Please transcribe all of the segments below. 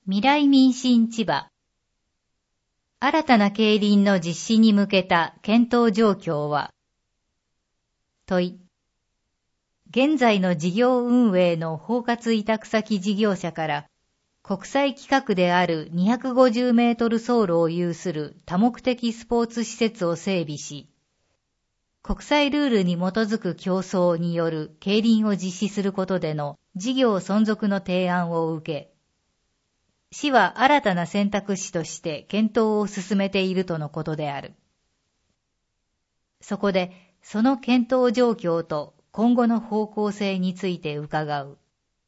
未来民進千葉。新たな競輪の実施に向けた検討状況は？問い。現在の事業運営の包括委託先事業者から国際規格である250メートル走路を有する多目的スポーツ施設を整備し、国際ルールに基づく競争による競輪を実施することでの事業存続の提案を受け、市は新たな選択肢として検討を進めているとのことである。そこで、その検討状況と今後の方向性について伺う。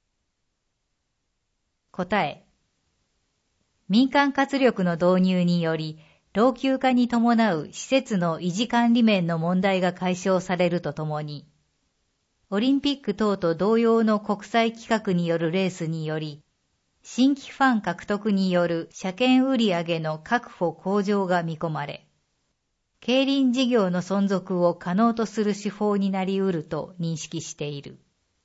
答え。民間活力の導入により、老朽化に伴う施設の維持管理面の問題が解消されるとともに、オリンピック等と同様の国際規格によるレースにより、新規ファン獲得による車検売上の確保向上が見込まれ、競輪事業の存続を可能とする手法になり得ると認識している。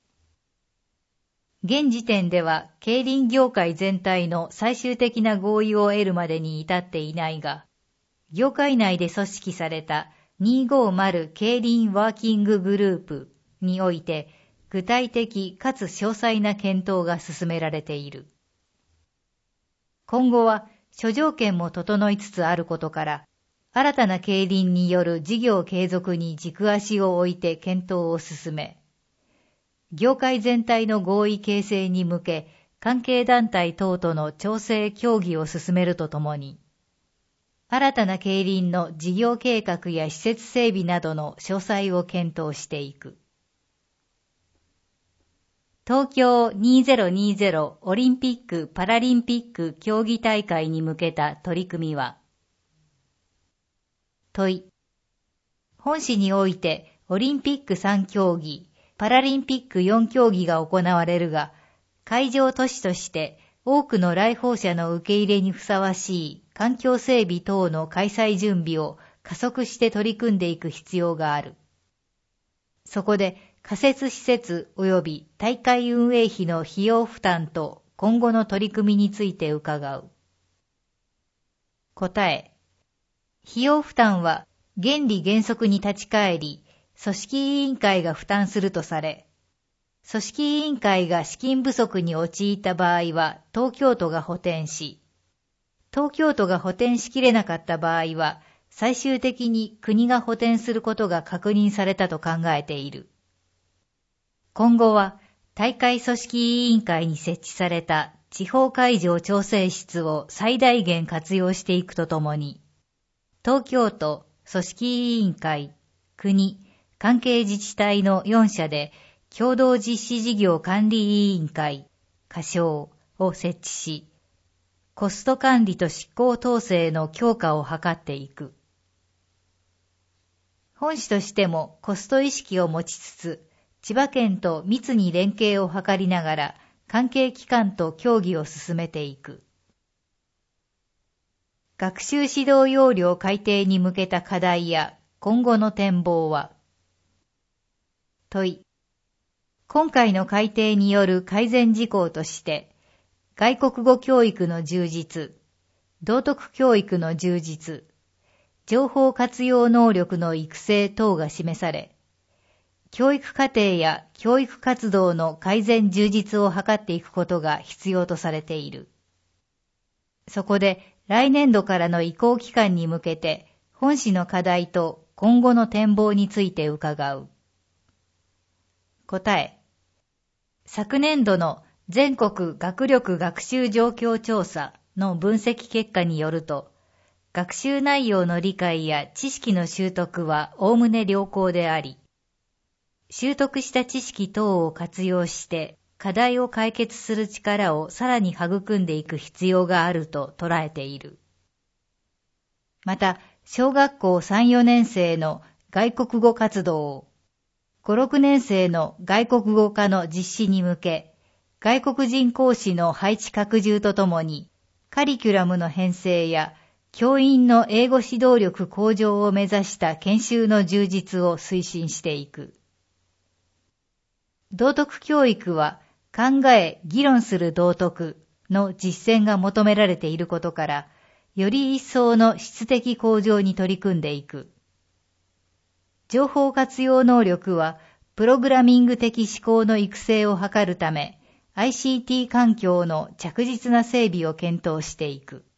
現時点では競輪業界全体の最終的な合意を得るまでに至っていないが、業界内で組織された250競輪ワーキンググループにおいて具体的かつ詳細な検討が進められている。今後は諸条件も整いつつあることから、新たな競輪による事業継続に軸足を置いて検討を進め、業界全体の合意形成に向け、関係団体等との調整協議を進めるとともに、新たな競輪の事業計画や施設整備などの詳細を検討していく。東京2020オリンピック・パラリンピック競技大会に向けた取り組みは？問い。本市においてオリンピック3競技、パラリンピック4競技が行われるが、会場都市として多くの来訪者の受け入れにふさわしい環境整備等の開催準備を加速して取り組んでいく必要がある。そこで仮設施設及び大会運営費の費用負担と今後の取り組みについて伺う。答え。費用負担は原理原則に立ち返り、組織委員会が負担するとされ、組織委員会が資金不足に陥った場合は東京都が補填し、東京都が補填しきれなかった場合は最終的に国が補填することが確認されたと考えている。今後は大会組織委員会に設置された地方会場調整室を最大限活用していくとともに、東京都、組織委員会、国、関係自治体の4社で共同実施事業管理委員会、仮称を設置し、コスト管理と執行統制の強化を図っていく。本市としてもコスト意識を持ちつつ、千葉県と密に連携を図りながら関係機関と協議を進めていく。学習指導要領改定に向けた課題や今後の展望は？問い。今回の改定による改善事項として、外国語教育の充実、道徳教育の充実、情報活用能力の育成等が示され、教育課程や教育活動の改善充実を図っていくことが必要とされている。そこで来年度からの移行期間に向けて本市の課題と今後の展望について伺う。答え。昨年度の全国学力学習状況調査の分析結果によると、学習内容の理解や知識の習得はおおむね良好であり、習得した知識等を活用して課題を解決する力をさらに育んでいく必要があると捉えている。また、小学校3、4年生の外国語活動を、5、6年生の外国語科の実施に向け、外国人講師の配置拡充とともに、カリキュラムの編成や教員の英語指導力向上を目指した研修の充実を推進していく。道徳教育は考え、議論する道徳の実践が求められていることから、より一層の質的向上に取り組んでいく。情報活用能力は、プログラミング的思考の育成を図るため、ICT 環境の着実な整備を検討していく。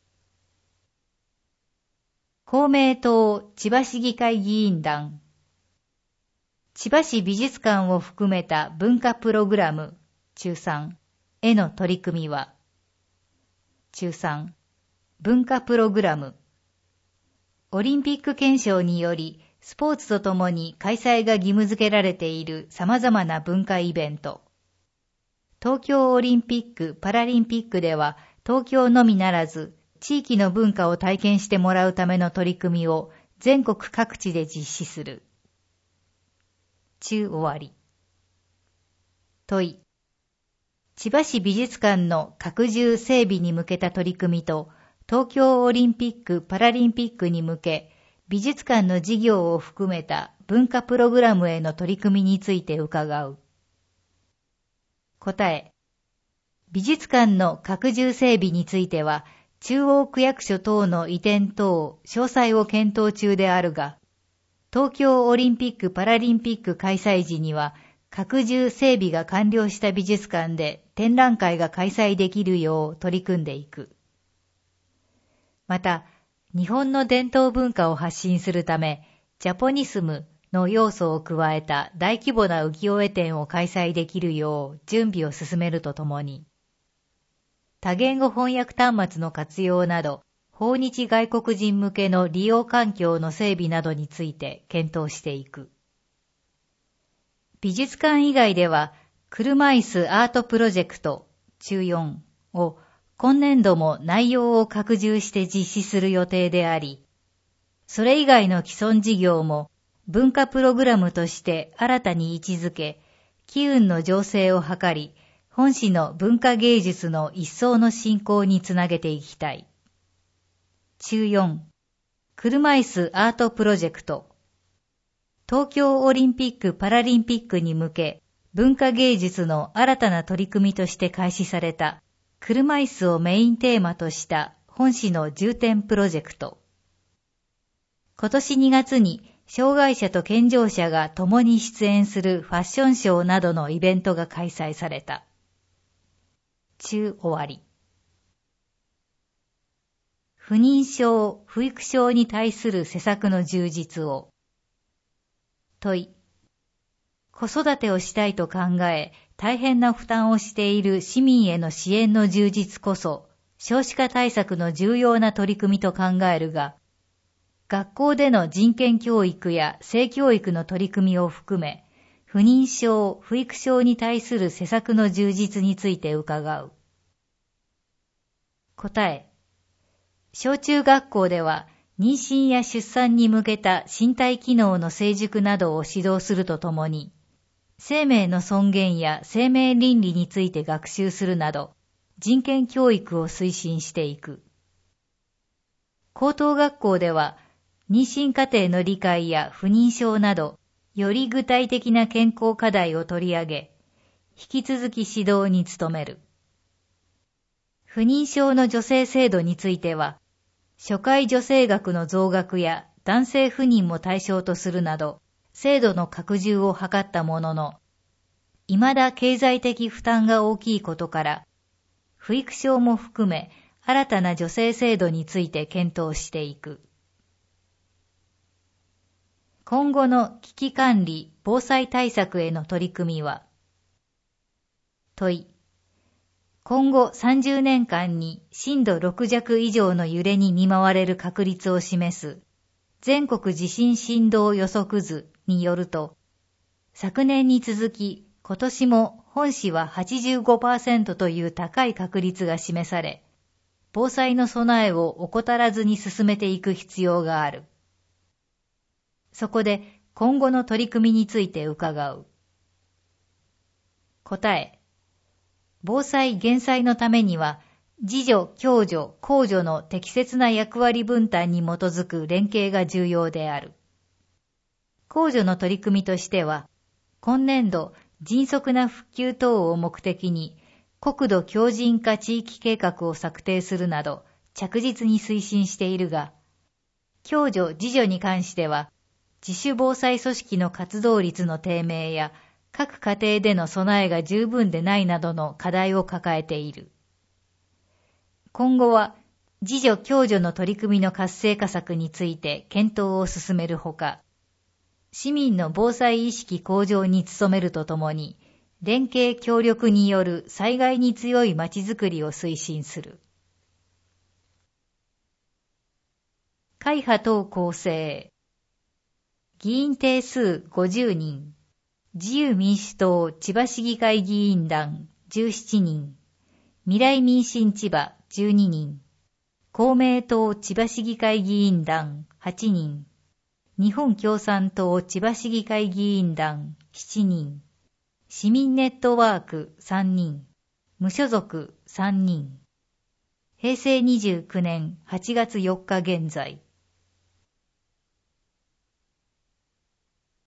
公明党千葉市議会議員団。千葉市美術館を含めた文化プログラム、中3への取り組みは、中3文化プログラム。オリンピック憲章により、スポーツとともに開催が義務付けられている様々な文化イベント。東京オリンピック・パラリンピックでは、東京のみならず、地域の文化を体験してもらうための取り組みを全国各地で実施する。中終わり。問い。千葉市美術館の拡充整備に向けた取り組みと、東京オリンピック・パラリンピックに向け、美術館の事業を含めた文化プログラムへの取り組みについて伺う。答え。美術館の拡充整備については、中央区役所等の移転等詳細を検討中であるが、東京オリンピック・パラリンピック開催時には、拡充整備が完了した美術館で展覧会が開催できるよう取り組んでいく。また、日本の伝統文化を発信するため、ジャポニスムの要素を加えた大規模な浮世絵展を開催できるよう準備を進めるとともに、多言語翻訳端末の活用など、訪日外国人向けの利用環境の整備などについて検討していく。美術館以外では、車椅子アートプロジェクト中4を今年度も内容を拡充して実施する予定であり、それ以外の既存事業も文化プログラムとして新たに位置づけ、機運の醸成を図り、本市の文化芸術の一層の振興につなげていきたい。中4、車椅子アートプロジェクト。東京オリンピック・パラリンピックに向け、文化芸術の新たな取り組みとして開始された、車椅子をメインテーマとした本市の重点プロジェクト。今年2月に障害者と健常者が共に出演するファッションショーなどのイベントが開催された。中終わり。不妊症・不育症に対する施策の充実を。問い。子育てをしたいと考え、大変な負担をしている市民への支援の充実こそ、少子化対策の重要な取り組みと考えるが、学校での人権教育や性教育の取り組みを含め、不妊症・不育症に対する施策の充実について伺う。答え。小中学校では、妊娠や出産に向けた身体機能の成熟などを指導するとともに、生命の尊厳や生命倫理について学習するなど、人権教育を推進していく。高等学校では、妊娠過程の理解や不妊症など、より具体的な健康課題を取り上げ、引き続き指導に努める。不妊症の助成制度については、初回助成額の増額や男性不妊も対象とするなど、制度の拡充を図ったものの、未だ経済的負担が大きいことから、不育症も含め新たな助成制度について検討していく。今後の危機管理・防災対策への取り組みは、問い。今後30年間に震度6弱以上の揺れに見舞われる確率を示す全国地震振動予測図によると、昨年に続き今年も本市は 85% という高い確率が示され、防災の備えを怠らずに進めていく必要がある。そこで今後の取り組みについて伺う。答え。防災減災のためには、自助、共助、公助の適切な役割分担に基づく連携が重要である。公助の取り組みとしては、今年度、迅速な復旧等を目的に、 国土強靭化地域計画を策定するなど着実に推進しているが、共助・自助に関しては、自主防災組織の活動率の低迷や各家庭での備えが十分でないなどの課題を抱えている。今後は自助共助の取り組みの活性化策について検討を進めるほか、市民の防災意識向上に努めるとともに、連携協力による災害に強いまちづくりを推進する。会派等構成。議員定数50人。自由民主党千葉市議会議員団17人。未来民進千葉12人。公明党千葉市議会議員団8人。日本共産党千葉市議会議員団7人。市民ネットワーク3人。無所属3人。平成29年8月4日現在。